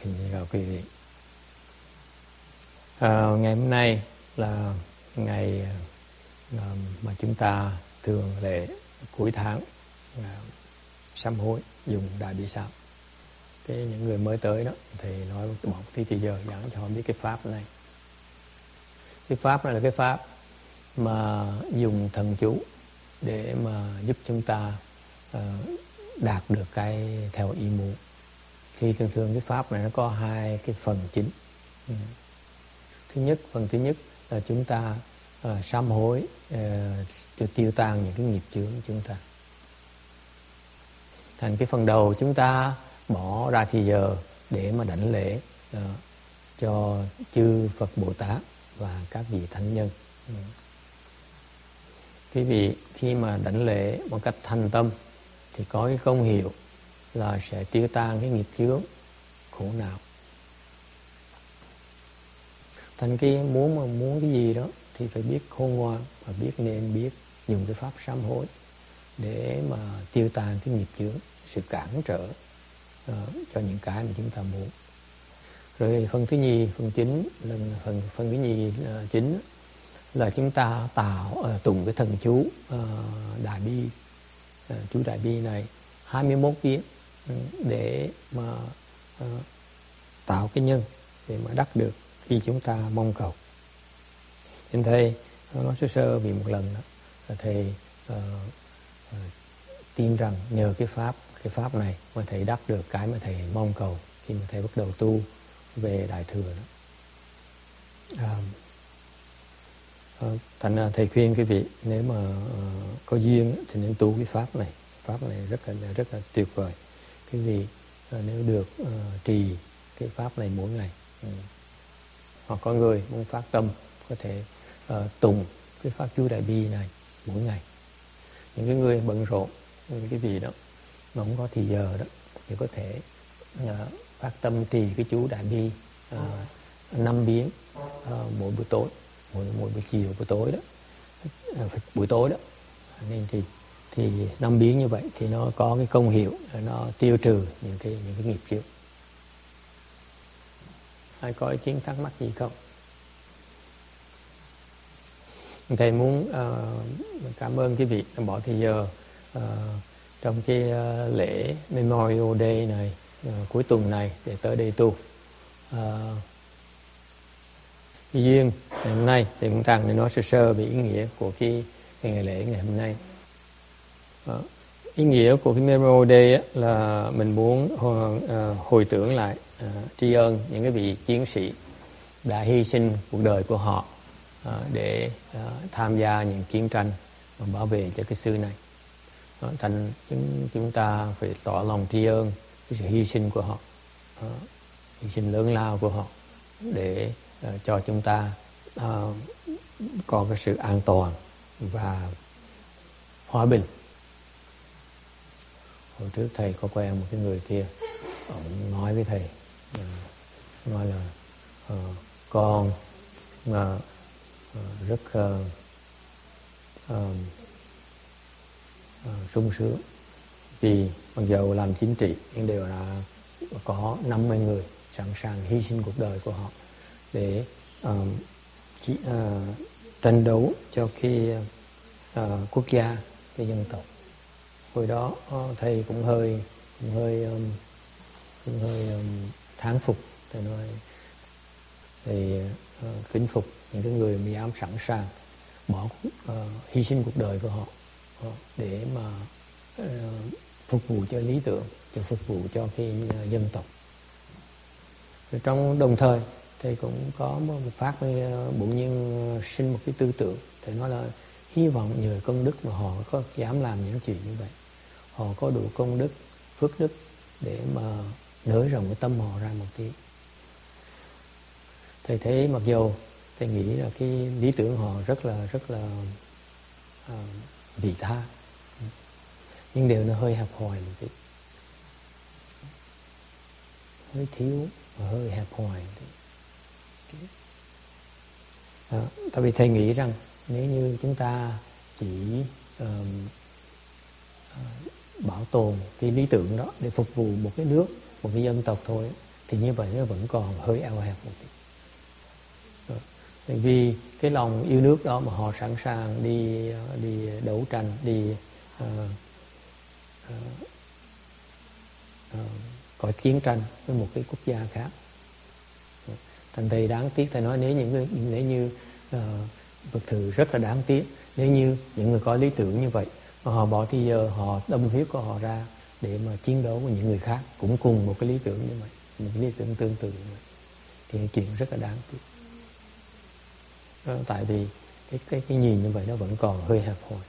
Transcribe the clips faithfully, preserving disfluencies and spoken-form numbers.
Xin chào quý vị. À, ngày hôm nay là ngày à, mà chúng ta thường lễ cuối tháng à, sám hối dùng Đại Bi Sám. Cái những người mới tới đó thì nói cái bóng tí thì giờ giảng cho họ biết cái pháp này. Cái pháp này là cái pháp mà dùng thần chú để mà giúp chúng ta uh, đạt được cái theo ý muốn. Thì thường thường cái pháp này nó có hai cái phần chính. Ừ. Thứ nhất, phần thứ nhất là chúng ta uh, sám hối uh, cho tiêu tan những cái nghiệp chướng của chúng ta. Thành cái phần đầu chúng ta bỏ ra thì giờ để mà đảnh lễ uh, cho chư Phật Bồ Tát và các vị thánh nhân. Ừ. Quý vị khi mà đảnh lễ một cách thành tâm thì có cái công hiệu là sẽ tiêu tan cái nghiệp chướng khổ não. Thành cái muốn mà muốn cái gì đó thì phải biết khôn ngoan và biết nên biết dùng cái pháp sám hối để mà tiêu tan cái nghiệp chướng, sự cản trở uh, cho những cái mà chúng ta muốn. Rồi phần thứ nhì, phần chính là phần phần thứ nhì uh, chính là chúng ta tạo uh, tụng cái thần chú uh, Đại Bi, uh, chú Đại Bi này hai mươi mốt tiếng để mà uh, tạo cái nhân để mà đắc được khi chúng ta mong cầu. Nên thầy nói sơ sơ vì một lần đó là thầy uh, uh, tin rằng nhờ cái pháp cái pháp này mà thầy đắc được cái mà thầy mong cầu khi mà thầy bắt đầu tu về Đại Thừa đó. Uh, uh, thành ra thầy khuyên quý vị nếu mà uh, có duyên thì nên tu cái pháp này. Pháp này rất là rất là tuyệt vời. Quý vị uh, nếu được uh, trì cái pháp này mỗi ngày. Ừ. Hoặc có người muốn phát tâm có thể uh, tụng cái pháp chú Đại Bi này mỗi ngày. Những cái người bận rộn, những cái vị đó mà không có thì giờ đó thì có thể uh, phát tâm trì cái chú Đại Bi uh, năm biến uh, mỗi buổi tối, mỗi mỗi buổi chiều buổi tối đó, uh, buổi tối đó. Nên thì thì năm biến như vậy thì nó có cái công hiệu, nó tiêu trừ những cái những cái nghiệp chướng. Ai có ý kiến thắc mắc gì không? Thầy muốn uh, cảm ơn quý vị đã bỏ thời giờ uh, trong cái uh, lễ Memorial Day này, uh, cuối tuần này để tới đây tu. Uh, duyên ngày hôm nay thì cũng rằng để nói sơ sơ về ý nghĩa của cái, cái ngày lễ ngày hôm nay. Uh, ý nghĩa của cái Memorial Day á, là mình muốn hồi, uh, hồi tưởng lại uh, tri ân những cái vị chiến sĩ đã hy sinh cuộc đời của họ uh, để uh, tham gia những chiến tranh và bảo vệ cho cái xứ này. Uh, thành chúng, chúng ta phải tỏ lòng tri ân cái sự hy sinh của họ, uh, hy sinh lớn lao của họ để uh, cho chúng ta uh, có cái sự an toàn và hòa bình. Hồi trước thầy có quen một cái người kia, ông nói với thầy, nói là uh, con uh, uh, rất uh, uh, uh, sung sướng vì mặc dầu làm chính trị nhưng đều là có năm mươi người sẵn sàng hy sinh cuộc đời của họ để uh, chỉ, uh, tranh đấu cho cái uh, quốc gia, cho dân tộc. Hồi đó thầy cũng hơi cũng hơi um, cũng hơi um, thán phục, thầy nói thầy uh, kính phục những cái người mỹ ám sẵn sàng bỏ uh, hy sinh cuộc đời của họ uh, để mà uh, phục vụ cho lý tưởng, cho phục vụ cho cái uh, dân tộc. Rồi trong đồng thời thầy cũng có một phát uh, bỗng nhiên uh, sinh một cái tư tưởng, thầy nói là hy vọng nhờ công đức mà họ có dám làm những chuyện như vậy. Họ có đủ công đức, phước đức để mà nới rộng cái tâm họ ra một tí. Thầy thấy mặc dù thầy nghĩ là cái lý tưởng họ rất là rất là uh, vị tha, nhưng điều nó hơi hẹp hòi một tí, hơi thiếu và hơi hẹp hòi một tí. Đó, tại vì thầy nghĩ rằng nếu như chúng ta chỉ uh, uh, bảo tồn cái lý tưởng đó để phục vụ một cái nước, một cái dân tộc thôi, thì như vậy nó vẫn còn hơi eo hẹp một tí. Bởi vì cái lòng yêu nước đó mà họ sẵn sàng đi đi đấu tranh, đi uh, uh, uh, có chiến tranh với một cái quốc gia khác. Thành thầy đáng tiếc, thầy nói nếu những người, nếu như uh, thực sự rất là đáng tiếc nếu như những người có lý tưởng như vậy mà họ bỏ thì giờ họ đâm huyết của họ ra để mà chiến đấu với những người khác cũng cùng một cái lý tưởng như vậy, một cái lý tưởng tương tự như vậy, thì cái chuyện rất là đáng tiếc. Đó, tại vì cái, cái, cái nhìn như vậy nó vẫn còn hơi hẹp hòi.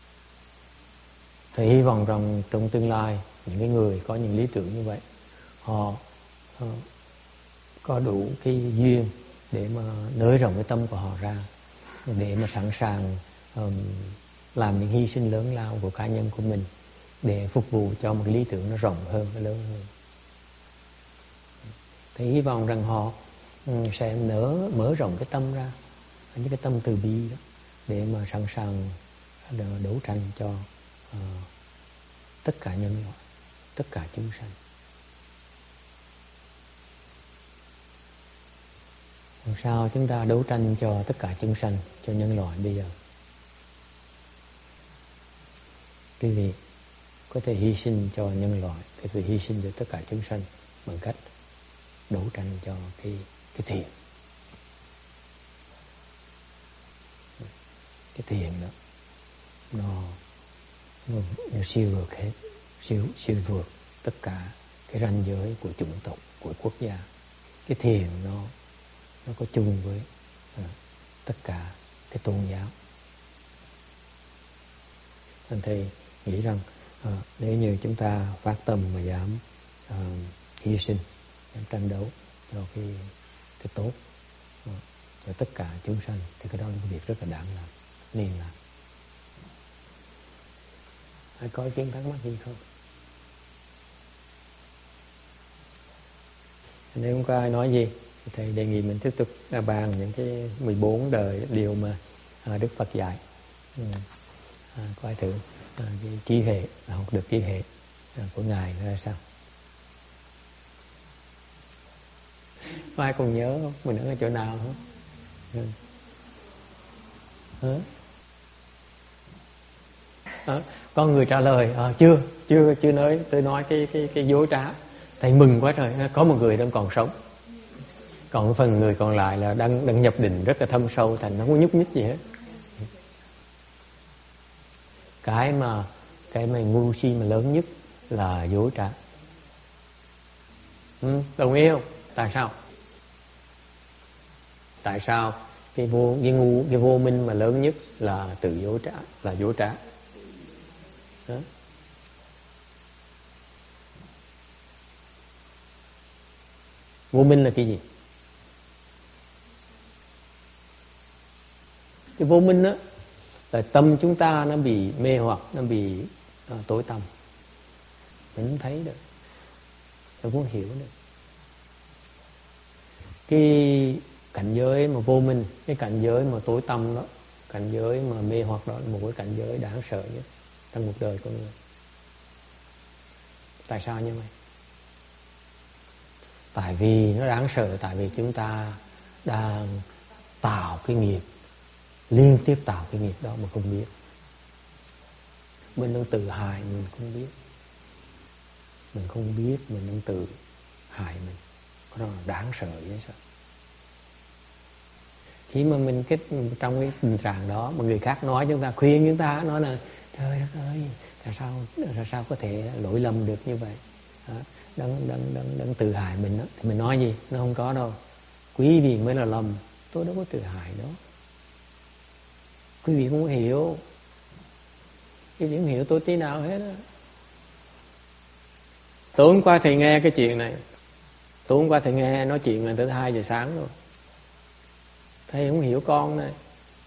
Thầy hy vọng rằng trong tương lai những cái người có những lý tưởng như vậy họ, họ có đủ cái duyên để mà nới rộng cái tâm của họ ra, để mà sẵn sàng um, làm những hy sinh lớn lao của cá nhân của mình để phục vụ cho một cái lý tưởng nó rộng hơn, nó lớn hơn. Thầy hy vọng rằng họ um, sẽ nở mở rộng cái tâm ra, những cái tâm từ bi đó, để mà sẵn sàng đấu tranh cho uh, tất cả nhân loại, tất cả chúng sanh. Làm sao chúng ta đấu tranh cho tất cả chúng sanh, cho nhân loại bây giờ? Quý vị có thể hy sinh cho nhân loại, có thể hy sinh cho tất cả chúng sanh bằng cách đấu tranh cho cái cái thiện. Cái thiện đó nó nó, nó siêu vượt hết, siêu siêu vượt tất cả cái ranh giới của chủng tộc, của quốc gia. Cái thiện nó nó có chung với à, tất cả cái tôn giáo. Nên thầy nghĩ rằng à, nếu như chúng ta phát tâm mà dám à, hy sinh, dám tranh đấu cho cái cái tốt à, cho tất cả chúng sanh, thì cái đó là một việc rất là đáng làm, nên làm. Ai có ý kiến thắc mắc gì không? Nếu không có ai nói gì thì thầy đề nghị mình tiếp tục bàn những cái mười bốn đời điều mà à, Đức Phật dạy. Ừ. À, coi thử à, cái trí hệ, học được trí hệ à, của Ngài ra sao. Có ai còn nhớ không? Mình ở chỗ nào không? Ừ. Hả? À, có người trả lời à, chưa chưa chưa nói tôi nói cái cái cái dối trá. Thầy mừng quá trời, có một người đang còn sống, còn phần người còn lại là đang đang nhập định rất là thâm sâu, thành nó không có nhúc nhích gì hết. Cái mà cái mà ngu si mà lớn nhất là dối trá. Ừ, đồng ý không? Tại sao? Tại sao cái vô cái ngu cái vô minh mà lớn nhất là tự dối trá, là dối trá? Đó. Vô minh là cái gì? Cái vô minh đó là tâm chúng ta nó bị mê hoặc, nó bị uh, tối tăm, mình không thấy được, mình không hiểu được. Cái cảnh giới mà vô minh, cái cảnh giới mà tối tăm đó, cảnh giới mà mê hoặc đó là một cái cảnh giới đáng sợ nhất trong cuộc đời con người. Tại sao như vậy? Tại vì nó đáng sợ, tại vì chúng ta đang tạo cái nghiệp, liên tiếp tạo cái nghiệp đó mà không biết. Mình đang tự hại mình không biết. Mình không biết mình đang tự hại mình. Đó là đáng sợ vậy sao? Khi mà mình kết trong cái tình trạng đó mà người khác nói chúng ta, khuyên chúng ta, nói là trời đất ơi, tại sao tại sao có thể lỗi lầm được như vậy? Đó. Đang, đang, đang, đang tự hại mình đó. Thì mình nói gì? Nó không có đâu. Quý vị mới là lầm. Tôi đâu có tự hại đó. Quý vị không hiểu. Quý vị không hiểu tôi tí nào hết á. Tối hôm qua thầy nghe cái chuyện này. Tối hôm qua thầy nghe nói chuyện là tới hai giờ sáng rồi. Thầy không hiểu con này.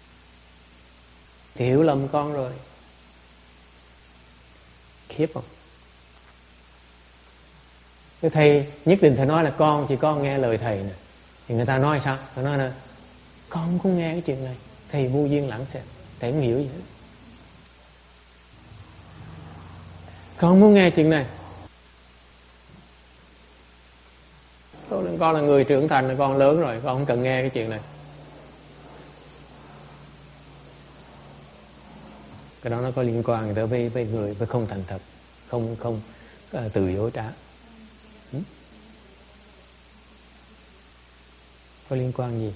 Thầy hiểu lầm con rồi. Khiếp không? Cái thầy nhất định phải nói là con, chỉ con nghe lời thầy nè. Thì người ta nói sao? Người ta nói là con không có nghe cái chuyện này. Thầy vô duyên lãng xẹt, thầy không hiểu gì hết. Con không muốn nghe chuyện này. Con, con là người trưởng thành, con lớn rồi, con không cần nghe cái chuyện này. Cái đó nó có liên quan tới với, với người với không thành thật, không không uh, từ dối trá. Ừ? Có liên quan gì?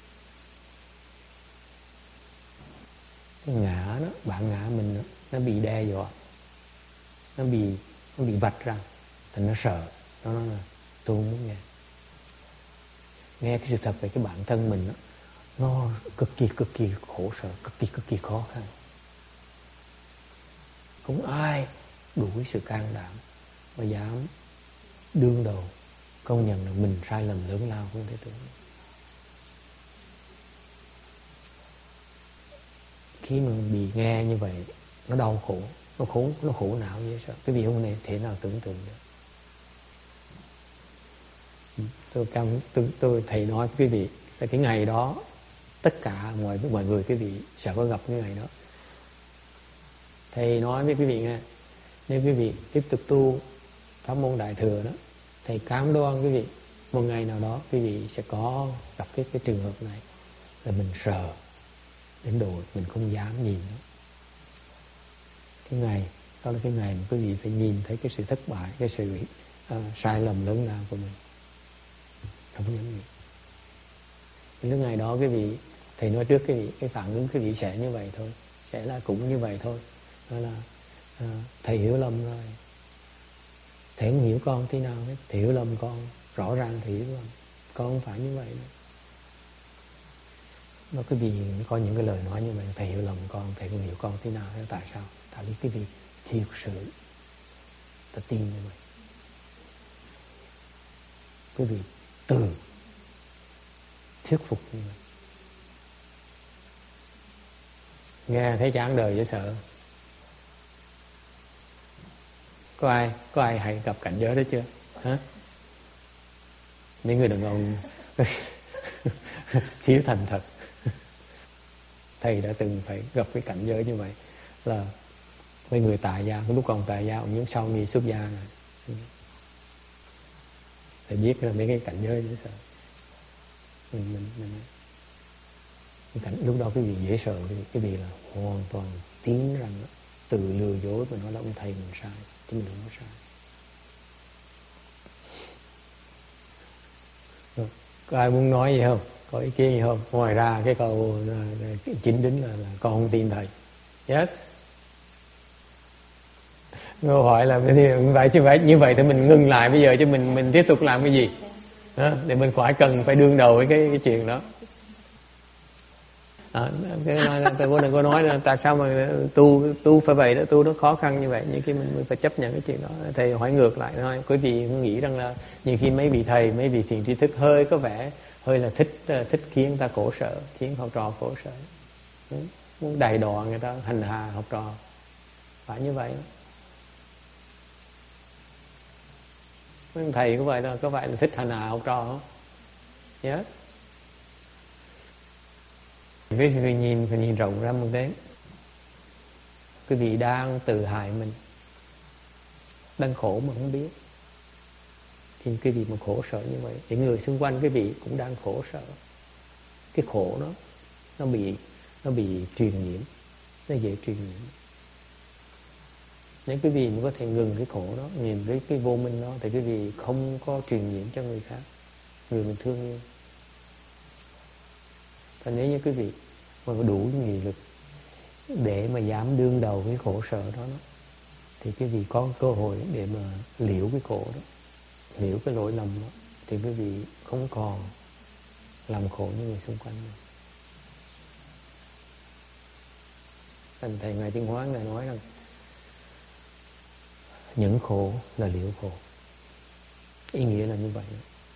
Cái ngã đó, bạn ngã mình đó, nó bị đe dọa, nó bị nó bị vạch ra, thì nó sợ, nó nói là tôi không muốn nghe. Nghe cái sự thật về cái bản thân mình đó, nó cực kỳ cực kỳ khổ sở, cực kỳ cực kỳ khó khăn. Không ai đủ cái sự can đảm và dám đương đầu công nhận là mình sai lầm lớn lao không thể tưởng. Khi mà mình bị nghe như vậy, nó đau khổ, nó khổ, nó khổ não vậy sao? Cái vị không này thể nào tưởng tượng được. Tôi cam, tôi, tôi thầy nói với quý vị là cái ngày đó tất cả mọi mọi người quý vị sẽ có gặp cái ngày đó. Thầy nói với quý vị nghe, nếu quý vị tiếp tục tu pháp môn đại thừa đó, thầy cam đoan quý vị một ngày nào đó quý vị sẽ có gặp cái cái trường hợp này, là mình sợ đến độ mình không dám nhìn nữa. Cái ngày đó là cái ngày mà quý vị phải nhìn thấy cái sự thất bại, cái sự uh, sai lầm lớn lao của mình, không dám nhìn. Cái ngày đó quý vị, thầy nói trước quý vị, cái phản ứng quý vị sẽ như vậy thôi, sẽ là cũng như vậy thôi. Đó là uh, thầy hiểu lầm rồi, thầy không hiểu con thế nào hết, thầy hiểu lầm con, rõ ràng thầy hiểu lầm, con không phải như vậy đâu. Nó cái gì có những cái lời nói như vậy, thầy hiểu lầm con, thầy không hiểu con thế nào. Tại sao? Tại vì cái việc thiệt sự ta tin như vậy. Quý vị từ thuyết phục như vậy. Nghe thấy chán đời dễ sợ. Có ai có ai hay gặp cảnh giới đó chưa? Hả? Mấy người đàn ông thiếu thành thật. Thầy đã từng phải gặp cái cảnh giới như vậy, là mấy người tại gia, lúc còn tại gia, ông nhúng sau nghi xuất gia rồi. Thầy biết là mấy cái cảnh giới dễ sợ. Mình, mình, mình, cái cảnh, lúc đó cái gì dễ sợ, cái, cái gì là hoàn toàn tin rằng từ lừa dối mà nói là ông thầy mình sai, chứ mình không có sai. Rồi, có ai muốn nói gì không? Có ý kiến gì không? Ngoài ra cái câu cái chính đính là, là con không tin thầy. Yes. Câu hỏi là vậy chứ vậy như vậy thì mình ngừng lại bây giờ, chứ mình mình tiếp tục làm cái gì? Đó, để mình khỏi cần phải đương đầu với cái cái chuyện đó. À, cái nói tôi có đừng có nói là tại sao mà tu tu phải vậy đó, tu nó khó khăn như vậy, nhưng khi mình phải chấp nhận cái chuyện đó. Thầy hỏi ngược lại thôi, quý vị không nghĩ rằng là nhiều khi mấy vị thầy, mấy vị thiền tri thức hơi có vẻ hơi là thích thích khiến người ta khổ sở, khiến học trò khổ sở, muốn đầy đọa người ta, hành hạ học trò, phải như vậy đó. Mấy thầy có vậy đó, có phải là thích hành hạ học trò không? Nhớ. Yes. Quý vị nhìn, phải nhìn rộng ra một cái. Quý vị đang tự hại mình, đang khổ mà không biết, thì quý vị mà khổ sở như vậy, thì người xung quanh quý vị cũng đang khổ sở. Cái khổ đó nó bị nó bị truyền nhiễm, nó dễ truyền nhiễm. Nếu quý vị mà có thể ngừng cái khổ đó, nhìn với cái vô minh đó, thì quý vị không có truyền nhiễm cho người khác, người mình thương yêu. Và nếu như quý vị mà có đủ nghị lực để mà dám đương đầu với khổ sở đó, đó thì quý vị có cơ hội để mà liễu cái khổ đó, liễu cái lỗi lầm đó, thì quý vị không còn làm khổ những người xung quanh nữa. Thành thầy Ngài Tiến Hóa Ngài nói rằng những khổ là liễu khổ, ý nghĩa là như vậy.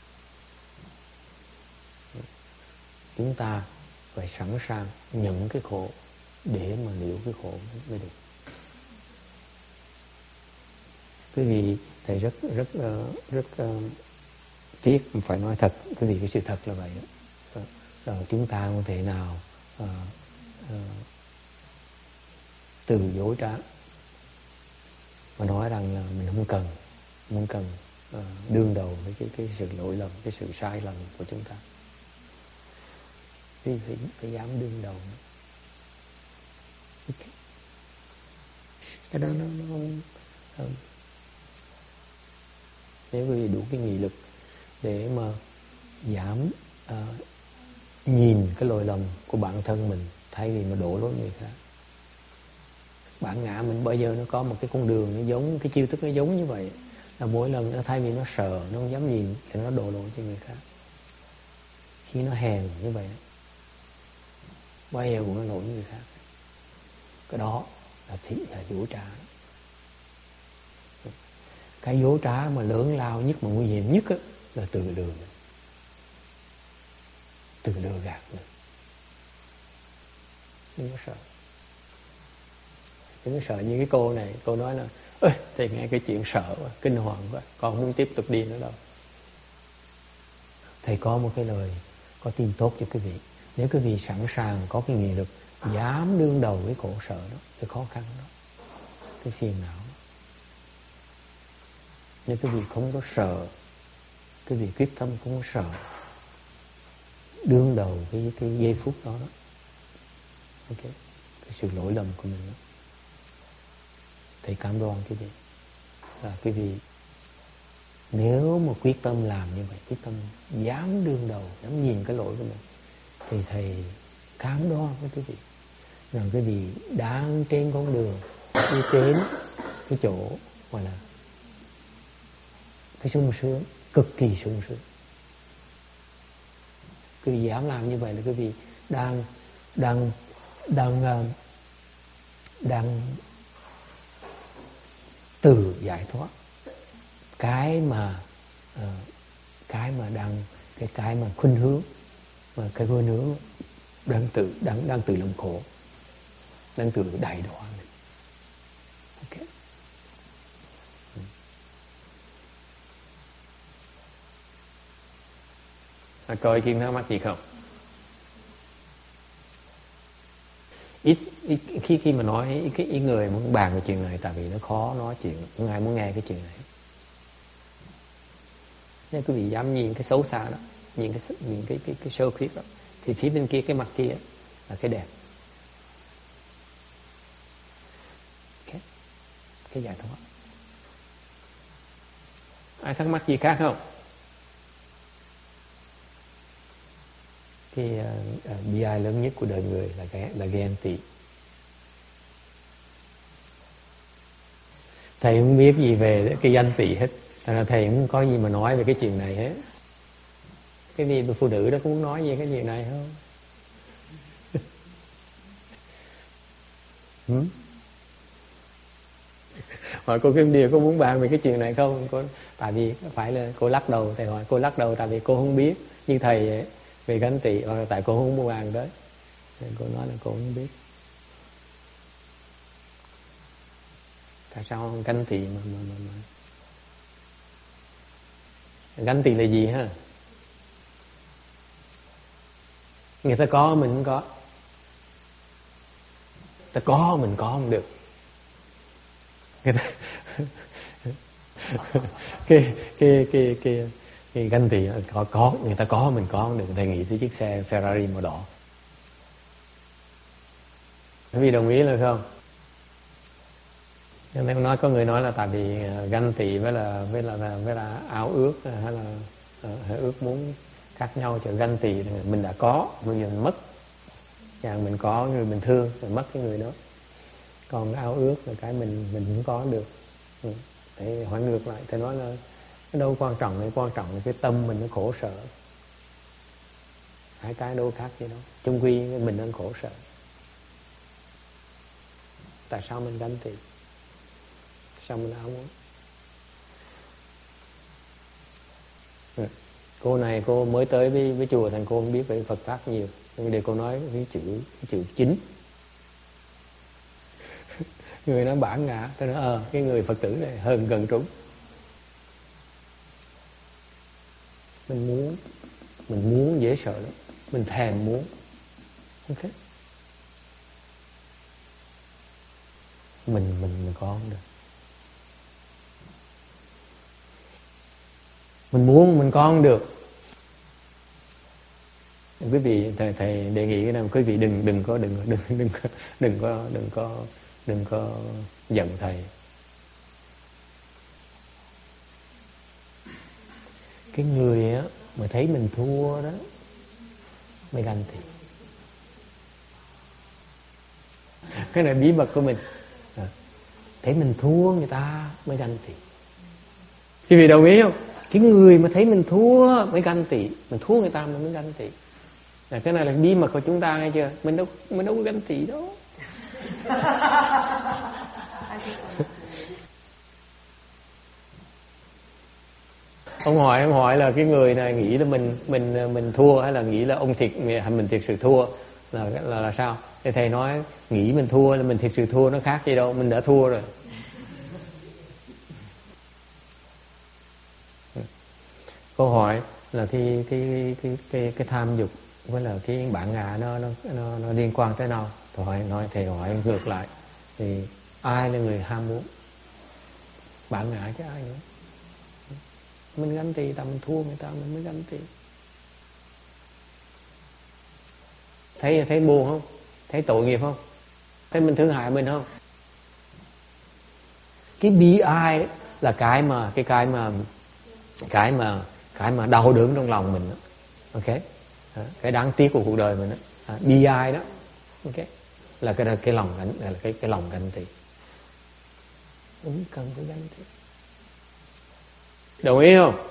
Chúng ta phải sẵn sàng nhận cái khổ để mà liễu cái khổ mới được. Quý vị thầy rất rất rất, rất uh, tiếc phải nói thật, quý vị cái sự thật là vậy đó. Uh, chúng ta không thể nào uh, uh, từ dối trá mà nói rằng là mình không cần, không cần uh, đương đầu với cái, cái sự lỗi lầm, cái sự sai lầm của chúng ta. Quý vị phải, phải dám đương đầu. Okay. Cái đó nó, nó không, không. Nếu quý vị đủ cái nghị lực để mà dám uh, nhìn cái lỗi lầm của bản thân mình thay vì mà đổ lỗi người khác. Bản ngã mình bây giờ nó có một cái con đường nó giống, cái chiêu thức nó giống như vậy, là mỗi lần nó thay vì nó sợ, nó không dám nhìn thì nó đổ lỗi cho người khác. Khi nó hèn như vậy, bây giờ cũng nó lỗi người khác. Cái đó là thị là dối trá. Cái dối trá mà lớn lao nhất, mà nguy hiểm nhất á, là tự lừa, tự lừa gạt mình. Đừng có sợ. Đừng có sợ như cái cô này. Cô nói là ơi, thầy nghe cái chuyện sợ quá, kinh hoàng quá, con không muốn tiếp tục đi nữa đâu. Thầy có một cái lời, có tin tốt cho quý vị. Nếu quý vị sẵn sàng có cái nghị lực dám đương đầu với khổ sở đó, cái khó khăn đó, cái phiền não đó. Nếu quý vị không có sợ, quý vị quyết tâm không có sợ, đương đầu với cái giây phút đó, đó. Okay. Cái sự lỗi lầm của mình đó. Thầy cam đoan quý vị là quý vị nếu mà quyết tâm làm như vậy, quyết tâm dám đương đầu, dám nhìn cái lỗi của mình, thì thầy cam đoan với quý vị rằng quý vị đang trên con đường đi đến cái chỗ gọi là cái sung sướng, cực kỳ sung sướng. Quý vị dám làm như vậy là quý vị đang đang đang đang từ giải thoát cái mà uh, cái mà đang cái cái mà khuynh hướng, mà cái khuynh hướng đang tự đang đang tự làm khổ, đang tự đày đọa mình. Ok. À, coi Kim thắc mắc gì không? Ít, ít khi khi mà nói ít, cái ít người muốn bàn về chuyện này, tại vì nó khó nói chuyện, không ai muốn nghe cái chuyện này. Nếu quý vị dám nhìn cái xấu xa đó, nhìn cái nhìn cái cái cái sơ khuyết đó, thì phía bên kia, cái mặt kia là cái đẹp, cái, cái giải thoát. Ai thắc mắc gì khác không? Cái uh, uh, bi ai lớn nhất của đời người là cái là ghen tị. Thầy không biết gì về cái ganh tị hết, là thầy không có gì mà nói về cái chuyện này hết. Cái gì phụ nữ đó cũng muốn nói về cái chuyện này không? hmm? Hỏi cô Kim Điều có muốn bàn về cái chuyện này không? Cô, tại vì phải là cô lắc đầu. Thầy hỏi cô lắc đầu tại vì cô không biết. Như thầy ấy, về ganh tị, hoặc là tại cô không muốn bàn tới. Cô nói là cô không biết. Tại sao ganh tị mà, mà, mà, mà. Ganh tị là gì ha? Người ta có mình không có. Ta có mình có không được. Người ta cái cái cái cái cái ganh tị có có người ta có mình có không được. Người ta nghĩ tới chiếc xe Ferrari màu đỏ. Quý vị đồng ý là không? Cho nên nói có người nói là tại vì ganh tị với là với là với là ao ước hay là uh, ước muốn khác nhau. Chứ ganh tị mình đã có, bây giờ mình mất. Dạng mình có người mình thương rồi mất cái người đó. Còn ao ước là cái mình mình không có được. Ừ. Thế hỏi ngược lại, thầy nói là cái đâu quan trọng, cái quan trọng là cái tâm mình nó khổ sở. Hai cái đâu khác gì đâu. Chung quy mình đang khổ sở. Tại sao mình ganh tị? Sao mình ao muốn? Ừ. Cô này cô mới tới với, với chùa, thành cô không biết về Phật Pháp nhiều. Nhưng để cô nói cái chữ cái chữ chính. Người nói bản ngã, tôi nói ờ cái người Phật tử này hơn gần trúng. Mình muốn, mình muốn dễ sợ lắm, mình thèm muốn. Ok. Mình mình mình có không được. Mình muốn mình có không được. Quý vị, thầy, thầy đề nghị cái này, quý vị đừng đừng có đừng đừng đừng có đừng có đừng có đừng có giận thầy. Cái người á mà thấy mình thua đó mới ganh tị. Cái này bí mật của mình. À, thấy mình thua người ta mới ganh tị. Quý vị đồng ý không? Cái người mà thấy mình thua mới ganh tị, mình thua người ta mình mới ganh tị. À, cái này là bí mật của chúng ta nghe chưa? Mình đâu mình đâu có ganh tị đâu. Ông hỏi ông hỏi là cái người này nghĩ là mình mình mình thua hay là nghĩ là ông thiệt mình thiệt sự thua là là, là sao? Thì thầy nói nghĩ mình thua là mình thiệt sự thua, nó khác gì đâu, mình đã thua rồi. Câu hỏi là cái cái cái cái cái tham dục với là cái bản ngã nó nó nó, nó liên quan tới nào? Tôi hỏi nói thầy hỏi ngược lại thì ai là người ham muốn? Bản ngã chứ ai nữa. Mình ganh tị, ta mình thua người ta mình mới ganh tị. Thấy thấy buồn không? Thấy tội nghiệp không? Thấy mình thương hại mình không? Cái bi ai là cái mà cái cái mà cái mà cái mà đau đớn trong lòng mình đó. Ok, cái đáng tiếc của cuộc đời mình đó. À, bi ai đó, ok, là cái cái lòng ganh là cái cái lòng ganh tị. Không cần phải ganh tị. Đồng ý không?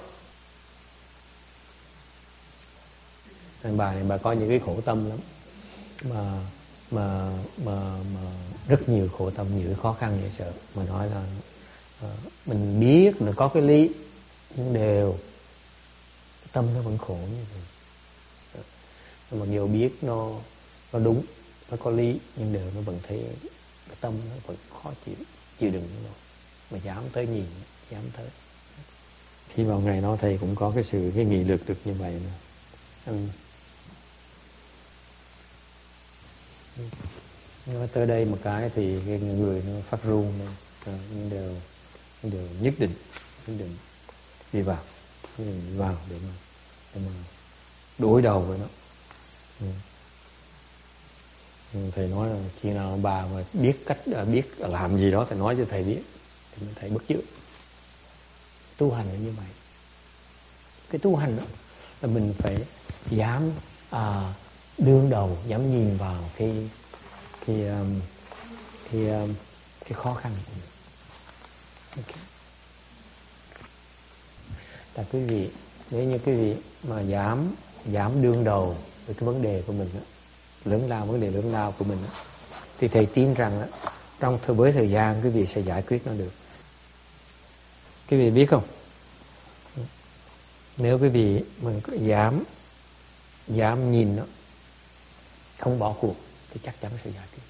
Bà này bà có những cái khổ tâm lắm, mà mà mà mà rất nhiều khổ tâm, nhiều khó khăn dễ sợ. Mà nói là uh, mình biết là có cái lý nhưng đều tâm nó vẫn khổ như vậy. Mà nhiều biết nó nó đúng, nó có lý nhưng đều nó vẫn thấy cái tâm nó vẫn khó chịu, chịu đựng nó, mà dám tới nhìn, dám tới. Khi vào ngày đó thầy cũng có cái sự cái nghị lực được như vậy nữa. Ừ. Nói tới đây một cái thì cái người nó phát run lên, nhưng đều đều nhất định nhất định đi vào, đi vào để mà để mà đối đầu với nó. Ừ. Thầy nói là khi nào bà mà biết cách biết làm gì đó thầy nói cho thầy biết thì thầy bất chữa. Tu hành là như vậy. Cái tu hành đó là mình phải dám à, đương đầu, dám nhìn vào cái cái um, cái um, cái khó khăn của mình. Okay. Tại quý vị, nếu như quý vị mà dám dám đương đầu với cái vấn đề của mình đó, lớn lao vấn đề lớn lao của mình đó, thì thầy tin rằng đó, trong thời với thời gian quý vị sẽ giải quyết nó được. Quý vị biết không? Nếu quý vị mình dám dám nhìn nó, không bỏ cuộc thì chắc chắn sẽ giải quyết.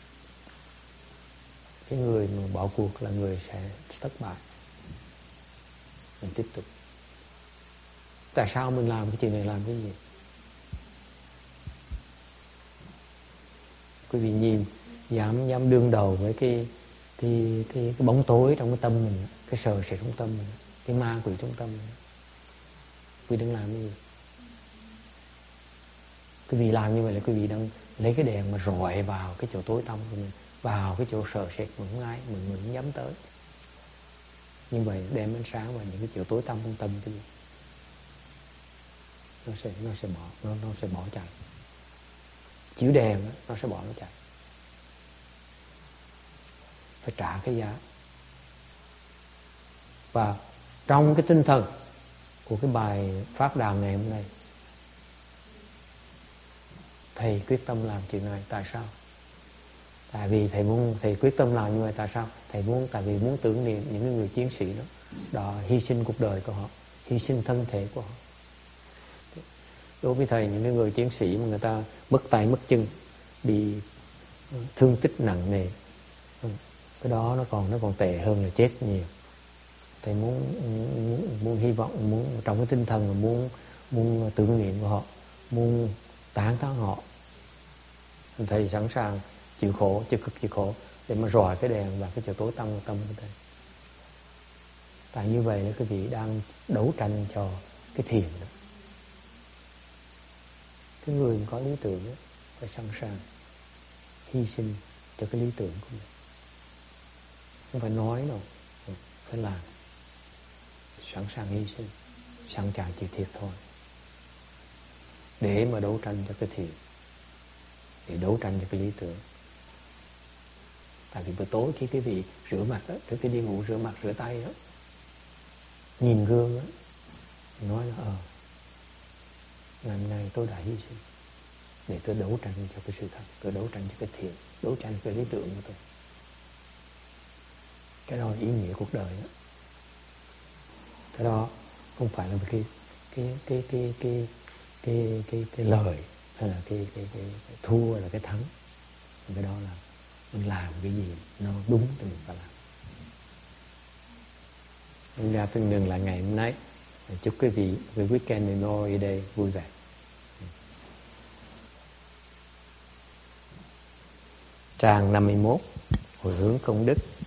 Cái người mà bỏ cuộc là người sẽ thất bại. Mình tiếp tục. Tại sao mình làm cái chuyện này, làm cái gì? Quý vị nhìn, dám dám đương đầu với cái cái cái, cái bóng tối trong cái tâm mình, cái sờ sệt trong tâm mình, cái ma quỷ trong tâm mình. Quý vị đừng làm cái gì? Quý vị làm như vậy là quý vị đang lấy cái đèn mà rọi vào cái chỗ tối tăm của mình, vào cái chỗ sờ sệt mà không ai mình mình không dám tới. Như vậy đem ánh sáng vào những cái chỗ tối tăm trong tâm quý vị. Nó sẽ nó sẽ bỏ nó nó sẽ bỏ chạy. Chiếu đèn đó, nó sẽ bỏ nó chạy. Phải trả cái giá. Và trong cái tinh thần của cái bài pháp đàm ngày hôm nay, thầy quyết tâm làm chuyện này. Tại sao? Tại vì thầy muốn, thầy quyết tâm làm như vậy. Tại sao? Thầy muốn, tại vì muốn tưởng niệm những người chiến sĩ đó, đó hy sinh cuộc đời của họ, hy sinh thân thể của họ. Đối với thầy, những người chiến sĩ mà người ta mất tay mất chân, bị thương tích nặng nề, cái đó nó còn nó còn tệ hơn là chết nhiều. Thầy muốn muốn, muốn hy vọng, muốn trong cái tinh thần là muốn muốn tưởng niệm của họ, muốn tán thán họ. Thầy sẵn sàng chịu khổ, chịu cực chịu khổ để mà rọi cái đèn vào cái chỗ tối tăm của tâm của thầy. Tại như vậy là quý vị đang đấu tranh cho cái thiền đó. Cái người mà có lý tưởng đó, phải sẵn sàng hy sinh cho cái lý tưởng của mình. Không phải nói đâu, phải làm. Sẵn sàng hy sinh, sẵn sàng chịu thiệt thôi, để mà đấu tranh cho cái thiền, để đấu tranh cho cái lý tưởng. Tại vì buổi tối khi cái vị rửa mặt đó, trước khi đi ngủ rửa mặt rửa tay đó, nhìn gương đó, nói là ờ ngày hôm nay tôi đã hy sinh để tôi đấu tranh cho cái sự thật, tôi đấu tranh cho cái thiện, đấu tranh cho cái lý tưởng của tôi. Cái đó là ý nghĩa cuộc đời đó. Cái đó không phải là một cái cái cái cái cái cái cái cái lời hay là cái cái cái, cái thua hay là cái thắng. Cái đó là mình làm cái gì nó đúng thì mình phải làm. Nên ra tôi ngừng lại ngày hôm nay. Chúc quý vị cái weekend Memorial Day vui vẻ. Trang năm mươi mốt, hồi hướng công đức.